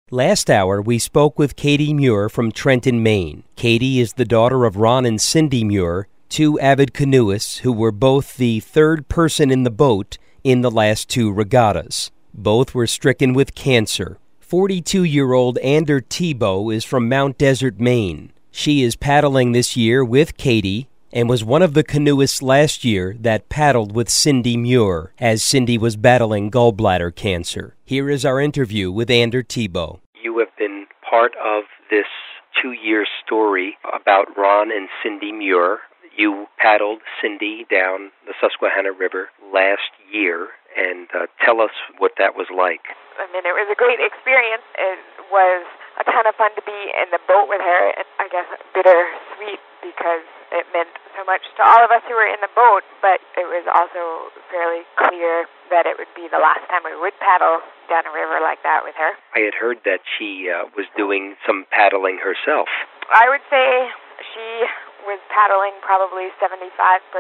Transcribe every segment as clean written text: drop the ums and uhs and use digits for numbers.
Last hour, we spoke with Katie Muir from Trenton, Maine. Katie is the daughter of Ron and Cindy Muir, two avid canoeists who were both the third person in the boat in the last two regattas. Both were stricken with cancer. 42-year-old Ander Tebow is from Mount Desert, Maine. She is paddling this year with Katie and was one of the canoeists last year that paddled with Cindy Muir as Cindy was battling gallbladder cancer. Here is our interview with Ander Tebow. You have been part of this 2-year story about Ron and Cindy Muir. You paddled Cindy down the Susquehanna River last year, and tell us what that was like. It was a great experience. It was a ton of fun to be in the boat with her, and I guess bittersweet because it meant so much to all of us who were in the boat, but it was also fairly clear that it would be the last time we would paddle down a river like that with her. I had heard that she was doing some paddling herself. I would say she was paddling probably 75%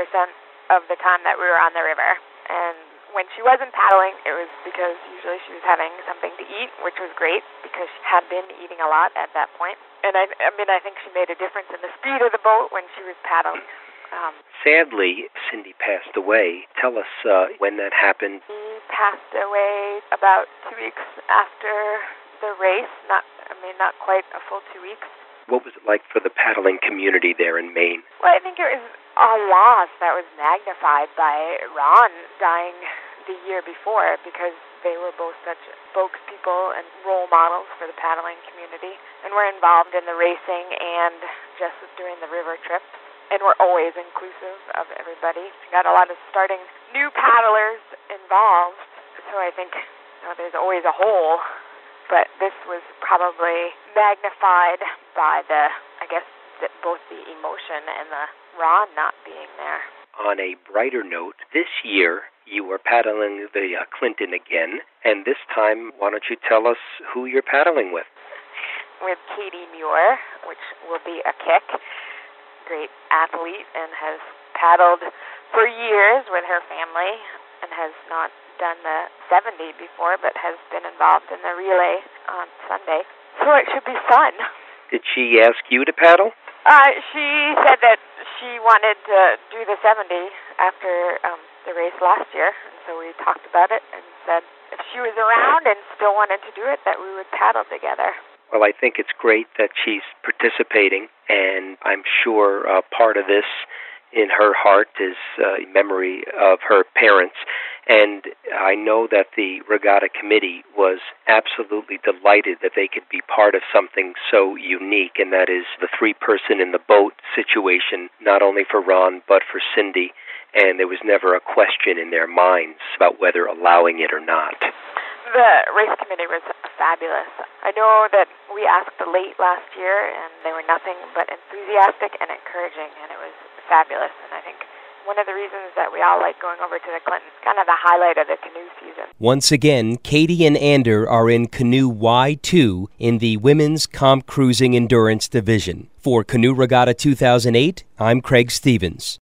of the time that we were on the river, and when she wasn't paddling, it was because usually she was having something to eat, which was great because she had been eating a lot at that point. And I think she made a difference in the speed of the boat when she was paddling. Sadly, Cindy passed away. Tell us when that happened. She passed away about 2 weeks after the race. Not quite a full 2 weeks. What was it like for the paddling community there in Maine? Well, I think it was a loss that was magnified by Ron dying the year before because they were both such spokespeople and role models for the paddling community and were involved in the racing and just during the river trips and were always inclusive of everybody. Got a lot of starting new paddlers involved, so I think there's always a hole. But this was probably magnified by both the emotion and the Ron not being there. On a brighter note, this year you were paddling the Clinton again, and this time, why don't you tell us who you're paddling with? With Katie Muir, which will be a kick. Great athlete and has paddled for years with her family and has not done the 70 before, but has been involved in the relay on Sunday. So it should be fun. Did she ask you to paddle? She said that she wanted to do the 70 after the race last year, and so we talked about it and said if she was around and still wanted to do it, that we would paddle together. Well, I think it's great that she's participating, and I'm sure part of this in her heart is a memory of her parents. And I know that the regatta committee was absolutely delighted that they could be part of something so unique, and that is the three-person in the boat situation, not only for Ron but for Cindy. And there was never a question in their minds about whether allowing it or not. The race committee was fabulous. I know that we asked late last year, and they were nothing but enthusiastic and encouraging, and it was fabulous. And I think one of the reasons that we all like going over to the Clinton, kind of the highlight of the canoe season. Once again, Katie and Ander are in Canoe Y2 in the Women's Comp Cruising Endurance Division. For Canoe Regatta 2008, I'm Craig Stevens.